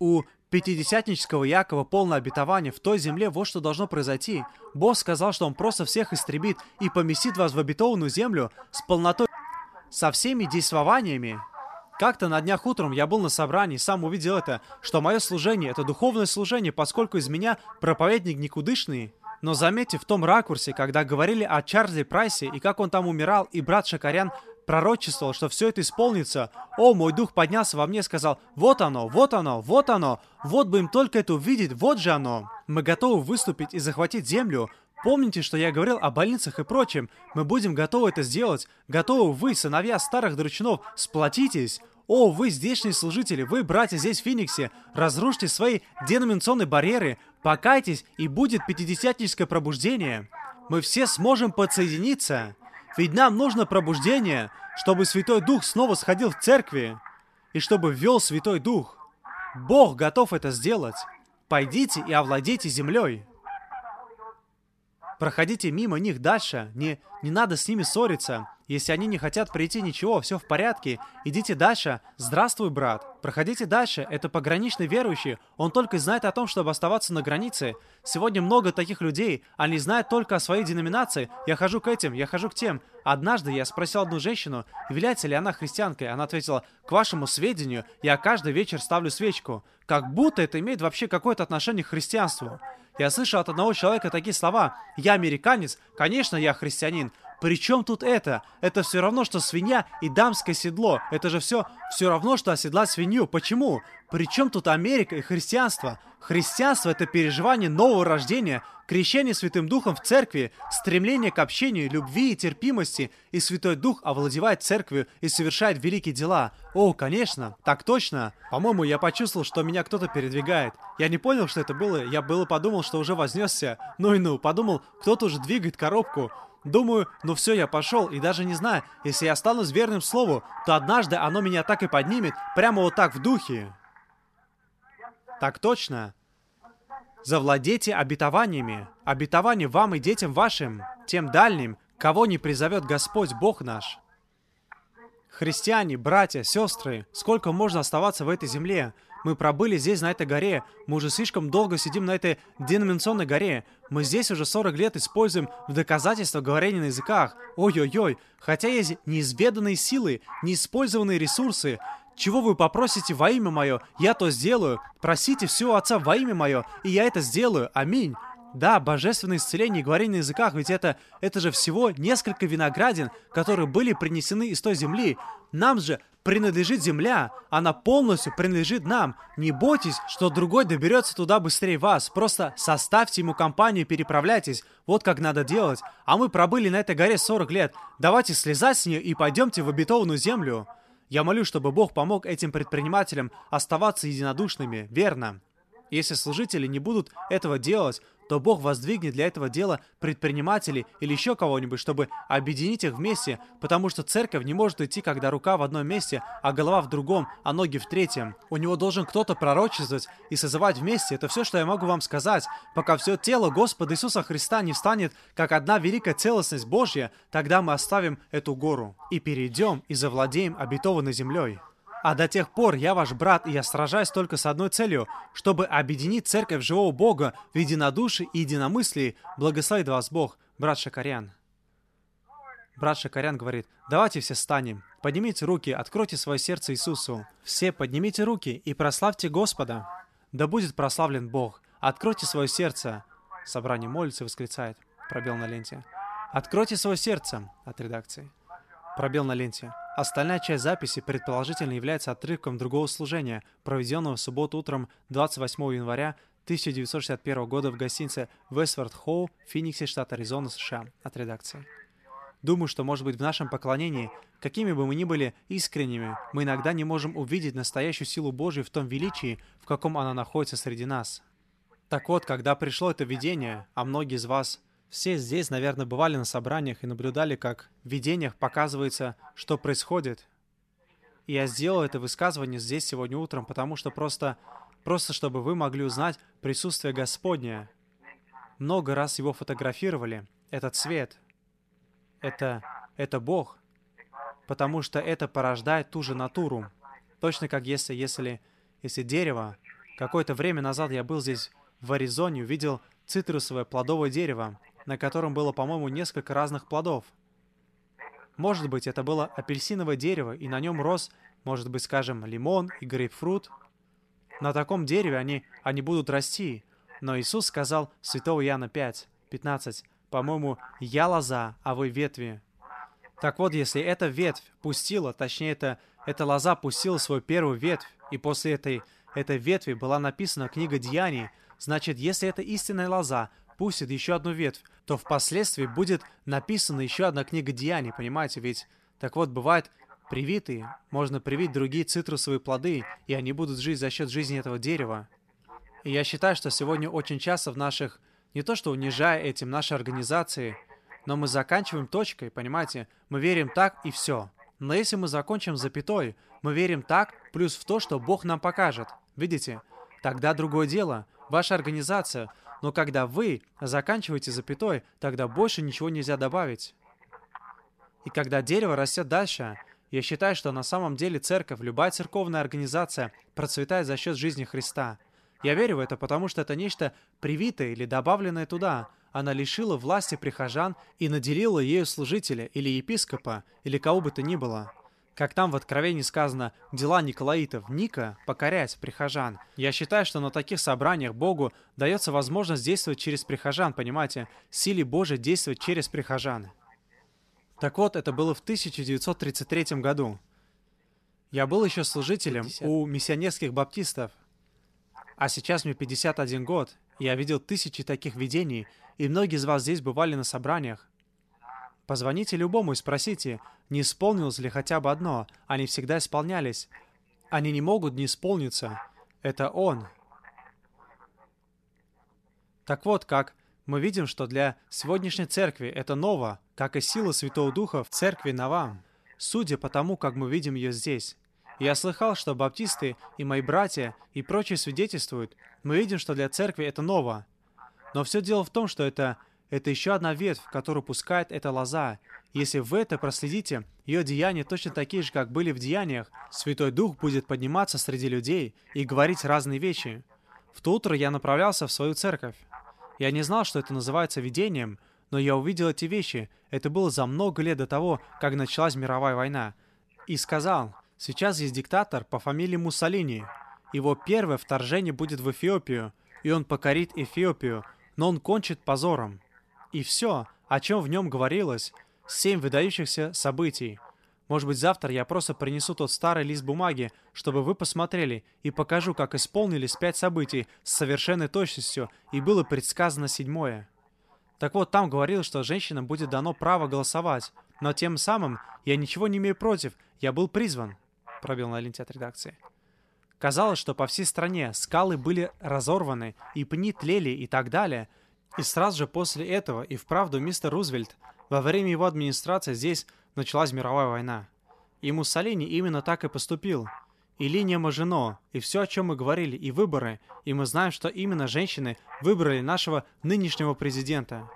Speaker 1: пятидесятнического Якова полное обетование в той земле, вот что должно произойти. Бог сказал, что Он просто всех истребит и поместит вас в обетованную землю с полнотой, со всеми действованиями. Как-то на днях утром я был на собрании, сам увидел это, что мое служение — это духовное служение, поскольку из меня проповедник никудышный. Но заметьте, в том ракурсе, когда говорили о Чарльзе Прайсе и как он там умирал, и брат Шакарян пророчествовал, что все это исполнится, о, мой дух поднялся во мне и сказал: вот оно, вот оно, вот оно, вот бы им только это увидеть, вот же оно. Мы готовы выступить и захватить землю. Помните, что я говорил о больницах и прочем? Мы будем готовы это сделать. Готовы вы, сыновья старых дручунов, сплотитесь. О, вы, здешние служители, вы, братья, здесь в Фениксе, разрушьте свои деноминационные барьеры, покайтесь, и будет пятидесятническое пробуждение. Мы все сможем подсоединиться. Ведь нам нужно пробуждение, чтобы Святой Дух снова сходил в церкви, и чтобы ввел Святой Дух. Бог готов это сделать. Пойдите и овладейте землей. Проходите мимо них дальше. Не, не надо с ними ссориться. Если они не хотят прийти, ничего, все в порядке. Идите дальше. Здравствуй, брат. Проходите дальше. Это пограничный верующий. Он только знает о том, чтобы оставаться на границе. Сегодня много таких людей. Они знают только о своей деноминации. Я хожу к этим, я хожу к тем. Однажды я спросил одну женщину, является ли она христианкой. Она ответила: к вашему сведению, я каждый вечер ставлю свечку. Как будто это имеет вообще какое-то отношение к христианству. Я слышал от одного человека такие слова: я американец, конечно, я христианин. При чем тут это? Это все равно, что свинья и дамское седло. Это же все, все равно, что оседлать свинью. Почему? При чем тут Америка и христианство? Христианство — это переживание нового рождения, крещение Святым Духом в церкви, стремление к общению, любви и терпимости, и Святой Дух овладевает церковью и совершает великие дела. О, конечно, так точно. По-моему, я почувствовал, что меня кто-то передвигает. Я не понял, что это было. Я было подумал, что уже вознесся. Ну и ну, подумал, кто-то уже двигает коробку. Думаю, ну все, я пошел, и даже не знаю, если я останусь верным слову, то однажды оно меня так и поднимет, прямо вот так в духе. Так точно. Завладейте обетованиями. Обетование вам и детям вашим, тем дальним, кого не призовет Господь Бог наш. Христиане, братья, сестры, сколько можно оставаться в этой земле? Мы пробыли здесь, на этой горе. Мы уже слишком долго сидим на этой деноминационной горе. Мы здесь уже сорок лет используем в доказательство говорения на языках. Ой-ой-ой. Хотя есть неизведанные силы, неиспользованные ресурсы. Чего вы попросите во имя мое, я то сделаю. Просите все у Отца во имя мое, и я это сделаю. Аминь. Да, божественное исцеление и говорение на языках, ведь это, это же всего несколько виноградин, которые были принесены из той земли. Нам же принадлежит земля, она полностью принадлежит нам. Не бойтесь, что другой доберется туда быстрее вас. Просто составьте ему компанию и переправляйтесь. Вот как надо делать. А мы пробыли на этой горе сорок лет. Давайте слезать с нее и пойдемте в обетованную землю. Я молюсь, чтобы Бог помог этим предпринимателям оставаться единодушными, верно? Если служители не будут этого делать, то Бог воздвигнет для этого дела предпринимателей или еще кого-нибудь, чтобы объединить их вместе, потому что церковь не может идти, когда рука в одном месте, а голова в другом, а ноги в третьем. У него должен кто-то пророчествовать и созывать вместе. Это все, что я могу вам сказать. Пока все тело Господа Иисуса Христа не встанет, как одна великая целостность Божья, тогда мы оставим эту гору и перейдем и завладеем обетованной землей. А до тех пор я ваш брат, и я сражаюсь только с одной целью, чтобы объединить церковь живого Бога в единодушии и единомыслии. Благословит вас Бог, брат Шакарян. Брат Шакарян говорит: давайте все встанем, поднимите руки, откройте свое сердце Иисусу. Все поднимите руки и прославьте Господа. Да будет прославлен Бог. Откройте свое сердце. Собрание молится и восклицает. Пробел на ленте. Откройте свое сердце. От редакции. Пробел на ленте. Остальная часть записи предположительно является отрывком другого служения, проведенного в субботу утром двадцать восьмого января тысяча девятьсот шестьдесят первого года в гостинице Westward Hall в Фениксе, штат Аризона, США. От редакции. Думаю, что, может быть, в нашем поклонении, какими бы мы ни были искренними, мы иногда не можем увидеть настоящую силу Божию в том величии, в каком она находится среди нас. Так вот, когда пришло это видение, а многие из вас... Все здесь, наверное, бывали на собраниях и наблюдали, как в видениях показывается, что происходит. И я сделал это высказывание здесь сегодня утром, потому что просто, просто чтобы вы могли узнать присутствие Господне. Много раз его фотографировали. Этот цвет, это, это Бог, потому что это порождает ту же натуру. Точно как если, если, если дерево Какое-то время назад я был здесь, в Аризоне, увидел цитрусовое плодовое дерево, на котором было, по-моему, несколько разных плодов. Может быть, это было апельсиновое дерево, и на нем рос, может быть, скажем, лимон и грейпфрут. На таком дереве они, они будут расти. Но Иисус сказал, Святого Иоанна пять, пятнадцать, по-моему, «Я лоза, а вы ветви». Так вот, если эта ветвь пустила, точнее, это, эта лоза пустила свою первую ветвь, и после этой, этой ветви была написана книга Деяний, значит, если эта истинная лоза пустит еще одну ветвь, то впоследствии будет написана еще одна книга Деяний, понимаете? Ведь, так вот, бывает, привитые, можно привить другие цитрусовые плоды, и они будут жить за счет жизни этого дерева. И я считаю, что сегодня очень часто в наших, не то что унижая этим наши организации, но мы заканчиваем точкой, понимаете? Мы верим так и все. Но если мы закончим запятой, мы верим так, плюс в то, что Бог нам покажет. Видите? Тогда другое дело. Ваша организация. Но когда вы заканчиваете запятой, тогда больше ничего нельзя добавить. И когда дерево растет дальше, я считаю, что на самом деле церковь, любая церковная организация процветает за счет жизни Христа. Я верю в это, потому что это нечто привитое или добавленное туда. Она лишила власти прихожан и наделила ею служителя или епископа, или кого бы то ни было. Как там в Откровении сказано, дела Николаитов, Ника, покорять прихожан. Я считаю, что на таких собраниях Богу дается возможность действовать через прихожан, понимаете? Силе Божией действовать через прихожан. Так вот, это было в тысяча девятьсот тридцать третьем году. Я был еще служителем пятьдесят у миссионерских баптистов. А сейчас мне пятьдесят один год, и я видел тысячи таких видений, и многие из вас здесь бывали на собраниях. Позвоните любому и спросите, не исполнилось ли хотя бы одно. Они всегда исполнялись. Они не могут не исполниться. Это Он. Так вот, как мы видим, что для сегодняшней церкви это ново, как и сила Святого Духа в церкви нова, судя по тому, как мы видим ее здесь. Я слыхал, что баптисты и мои братья и прочие свидетельствуют. Мы видим, что для церкви это ново. Но все дело в том, что это, это еще одна ветвь, которую пускает эта лоза. Если вы это проследите, ее деяния точно такие же, как были в деяниях. Святой Дух будет подниматься среди людей и говорить разные вещи. В то утро я направлялся в свою церковь. Я не знал, что это называется видением, но я увидел эти вещи. Это было за много лет до того, как началась мировая война. И сказал... Сейчас есть диктатор по фамилии Муссолини. Его первое вторжение будет в Эфиопию, и он покорит Эфиопию, но он кончит позором. И все, о чем в нем говорилось, семь выдающихся событий. Может быть, завтра я просто принесу тот старый лист бумаги, чтобы вы посмотрели, и покажу, как исполнились пять событий с совершенной точностью, и было предсказано седьмое. Так вот, там говорилось, что женщинам будет дано право голосовать, но тем самым я ничего не имею против, я был призван. Пробил на ленте от редакции. Казалось, что по всей стране скалы были разорваны, и пни тлели и так далее. И сразу же после этого, и вправду мистер Рузвельт, во время его администрации здесь началась мировая война. И Муссолини именно так и поступил. И линия Мажино, и все, о чем мы говорили, и выборы, и мы знаем, что именно женщины выбрали нашего нынешнего президента.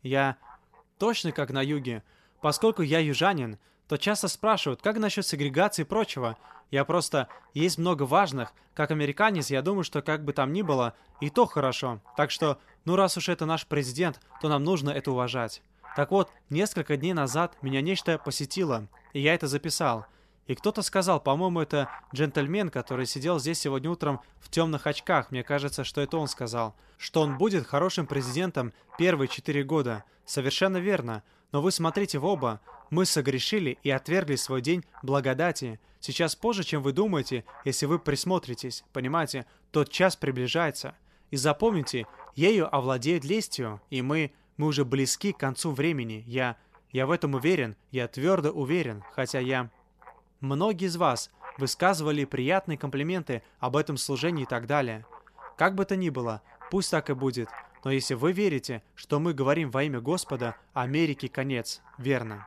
Speaker 1: Я точно как на юге, поскольку я южанин, то часто спрашивают, как насчет сегрегации и прочего. Я просто... Есть много важных. Как американец, я думаю, что как бы там ни было, и то хорошо. Так что, ну раз уж это наш президент, то нам нужно это уважать. Так вот, несколько дней назад меня нечто посетило, и я это записал. И кто-то сказал, по-моему, это джентльмен, который сидел здесь сегодня утром в темных очках, мне кажется, что это он сказал, что он будет хорошим президентом первые четыре года. Совершенно верно. Но вы смотрите в оба. Мы согрешили и отвергли свой день благодати. Сейчас позже, чем вы думаете, если вы присмотритесь. Понимаете, тот час приближается. И запомните, ею овладеют лестью, и мы, мы уже близки к концу времени. Я, я в этом уверен, я твердо уверен, хотя я... Многие из вас высказывали приятные комплименты об этом служении и так далее. Как бы то ни было, пусть так и будет. Но если вы верите, что мы говорим во имя Господа, Америке конец, верно.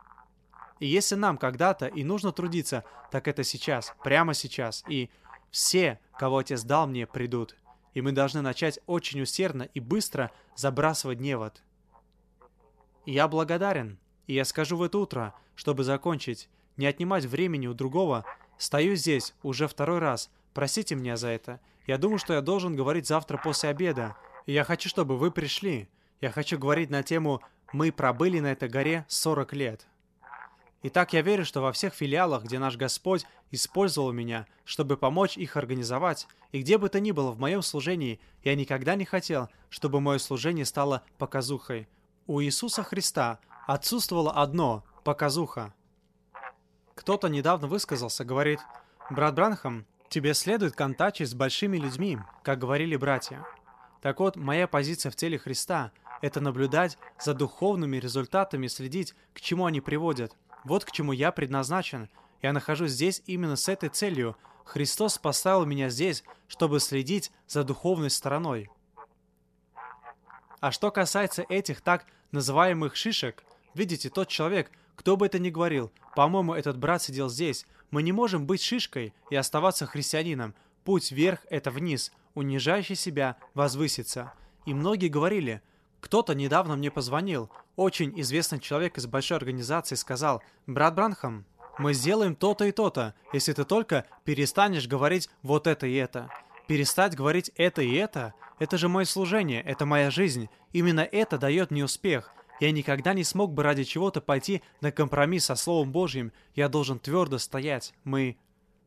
Speaker 1: И если нам когда-то и нужно трудиться, так это сейчас, прямо сейчас. И все, кого Отец дал мне, придут. И мы должны начать очень усердно и быстро забрасывать невод. И я благодарен. И я скажу в это утро, чтобы закончить, не отнимать времени у другого, стою здесь уже второй раз, Простите меня за это. Я думаю, что я должен говорить завтра после обеда. И я хочу, чтобы вы пришли. Я хочу говорить на тему «Мы пробыли на этой горе сорок лет». Итак, я верю, что во всех филиалах, где наш Господь использовал меня, чтобы помочь их организовать, и где бы то ни было в моем служении, я никогда не хотел, чтобы мое служение стало показухой. У Иисуса Христа отсутствовало одно – показуха. Кто-то недавно высказался, говорит: «Брат Бранхам, тебе следует контачить с большими людьми, как говорили братья». Так вот, моя позиция в теле Христа – это наблюдать за духовными результатами, следить, к чему они приводят. Вот к чему я предназначен. Я нахожусь здесь именно с этой целью. Христос поставил меня здесь, чтобы следить за духовной стороной. А что касается этих так называемых шишек, видите, тот человек, кто бы это ни говорил, по-моему, этот брат сидел здесь, мы не можем быть шишкой и оставаться христианином. Путь вверх – это вниз, унижающий себя возвысится. И многие говорили, кто-то недавно мне позвонил, очень известный человек из большой организации сказал: «Брат Бранхам, мы сделаем то-то и то-то, если ты только перестанешь говорить вот это и это». Перестать говорить это и это – это же мое служение, это моя жизнь. Именно это дает мне успех. Я никогда не смог бы ради чего-то пойти на компромисс со Словом Божьим. Я должен твердо стоять. Мы...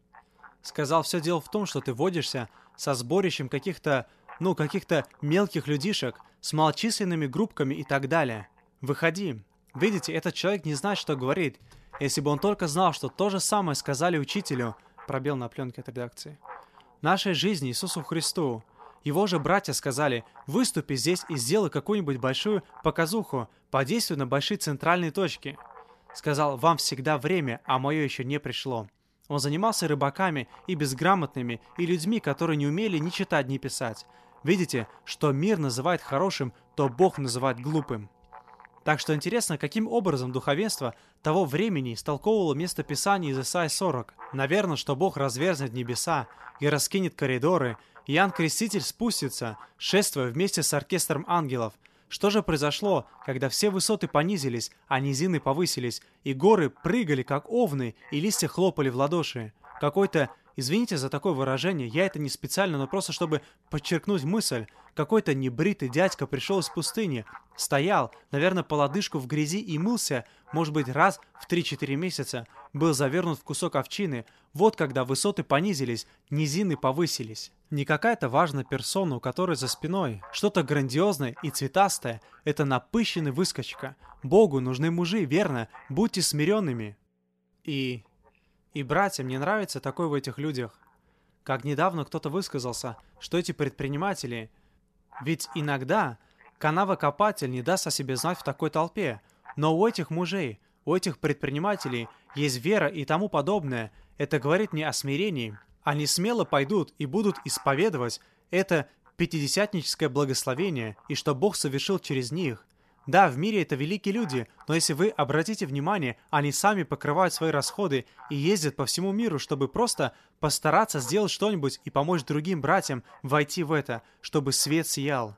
Speaker 1: Сказал, все дело в том, что ты водишься со сборищем каких-то, ну, каких-то мелких людишек, с малочисленными группками и так далее. Выходи. Видите, этот человек не знает, что говорит. Если бы он только знал, что то же самое сказали учителю, пробел на пленке от редакции, нашей жизни Иисусу Христу. Его же братья сказали: выступи здесь и сделай какую-нибудь большую показуху, подействуй на большие центральные точки. Сказал: вам всегда время, а мое еще не пришло. Он занимался рыбаками и безграмотными, и людьми, которые не умели ни читать, ни писать. Видите, что мир называет хорошим, то Бог называет глупым. Так что интересно, каким образом духовенство того времени истолковывало место Писания из Исаии сорок. Наверное, что Бог разверзнет небеса и раскинет коридоры, и Иоанн Креститель спустится, шествуя вместе с оркестром ангелов. Что же произошло, когда все высоты понизились, а низины повысились, и горы прыгали, как овны, и листья хлопали в ладоши? Какой-то, извините за такое выражение, я это не специально, но просто чтобы подчеркнуть мысль, какой-то небритый дядька пришел из пустыни, стоял, наверное, по лодыжку в грязи и мылся, может быть, раз в три-четыре месяца, был завернут в кусок овчины. Вот когда высоты понизились, низины повысились. Не какая-то важная персона, у которой за спиной что-то грандиозное и цветастое, это напыщенный выскочка. Богу нужны мужи, верно? Будьте смиренными. И... И, братья, мне нравится такое в этих людях. Как недавно кто-то высказался, что эти предприниматели... Ведь иногда канавокопатель не даст о себе знать в такой толпе, но у этих мужей, у этих предпринимателей есть вера и тому подобное. Это говорит мне о смирении. Они смело пойдут и будут исповедовать это пятидесятническое благословение, и что Бог совершил через них. Да, в мире это великие люди, но если вы обратите внимание, они сами покрывают свои расходы и ездят по всему миру, чтобы просто постараться сделать что-нибудь и помочь другим братьям войти в это, чтобы свет сиял.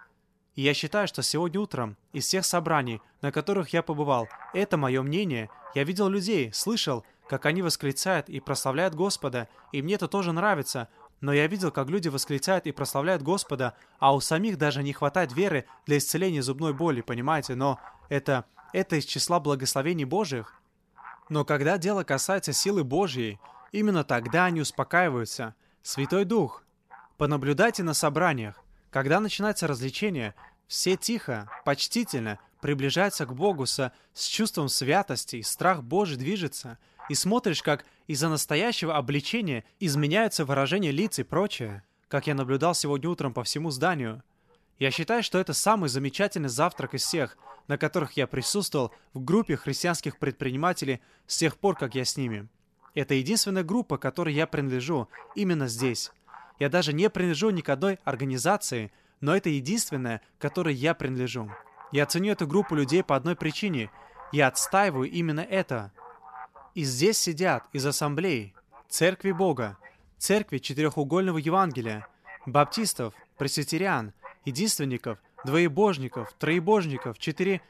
Speaker 1: И я считаю, что сегодня утром из всех собраний, на которых я побывал, это мое мнение, я видел людей, слышал, как они восклицают и прославляют Господа, и мне это тоже нравится. Но я видел, как люди восклицают и прославляют Господа, а у самих даже не хватает веры для исцеления зубной боли, понимаете? Но это, это из числа благословений Божьих. Но когда дело касается силы Божьей, именно тогда они успокаиваются. Святой Дух. Понаблюдайте на собраниях. Когда начинается развлечение, все тихо, почтительно приближаются к Богу со, с чувством святости, и страх Божий движется. И смотришь, как из-за настоящего обличения изменяются выражения лиц и прочее, как я наблюдал сегодня утром по всему зданию. Я считаю, что это самый замечательный завтрак из всех, на которых я присутствовал в группе христианских предпринимателей с тех пор, как я с ними. Это единственная группа, которой я принадлежу именно здесь. Я даже не принадлежу ни к одной организации, но это единственная, которой я принадлежу. Я ценю эту группу людей по одной причине. Я отстаиваю именно это. И здесь сидят из ассамблей, Церкви Бога, Церкви Четырехугольного Евангелия, баптистов, пресвитериан, единственников, двоебожников, троебожников, четыре...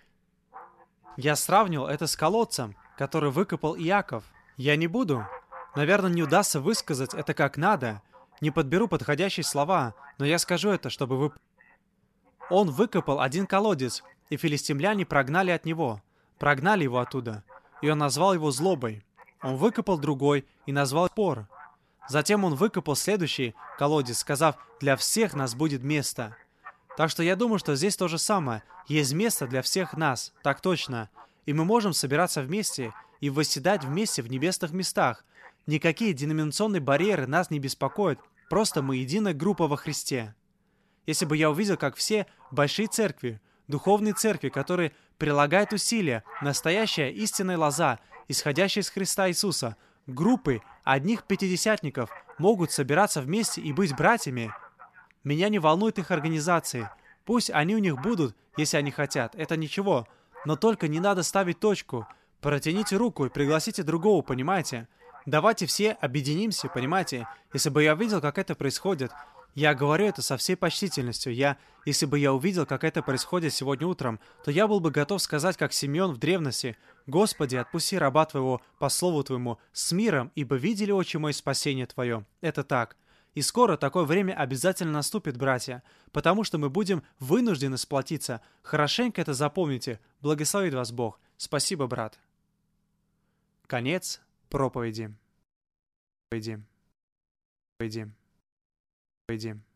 Speaker 1: Я сравнивал это с колодцем, который выкопал Иаков. Я не буду. Наверное, не удастся высказать это как надо. Не подберу подходящие слова, но я скажу это, чтобы вы... Он выкопал один колодец, и филистимляне прогнали от него. Прогнали его оттуда. И он назвал его злобой. Он выкопал другой и назвал спор. Затем он выкопал следующий колодец, сказав: «Для всех нас будет место». Так что я думаю, что здесь то же самое. Есть место для всех нас, так точно. И мы можем собираться вместе и восседать вместе в небесных местах. Никакие деноминационные барьеры нас не беспокоят. Просто мы единая группа во Христе. Если бы я увидел, как все большие церкви, духовные церкви, которые прилагают усилия, настоящая истинная лоза, исходящая из Христа Иисуса, группы одних пятидесятников могут собираться вместе и быть братьями. Меня не волнует их организации. Пусть они у них будут, если они хотят. Это ничего. Но только не надо ставить точку. Протяните руку и пригласите другого, понимаете? Давайте все объединимся, понимаете? Если бы я видел, как это происходит, я говорю это со всей почтительностью. Я, если бы я увидел, как это происходит сегодня утром, то я был бы готов сказать, как Симеон в древности: «Господи, отпусти раба Твоего по слову Твоему с миром, ибо видели, очи мои, спасение Твое». Это так. И скоро такое время обязательно наступит, братья, потому что мы будем вынуждены сплотиться. Хорошенько это запомните. Благословит вас Бог. Спасибо, брат. Конец проповеди. Проповеди. Проповеди. Проповеди.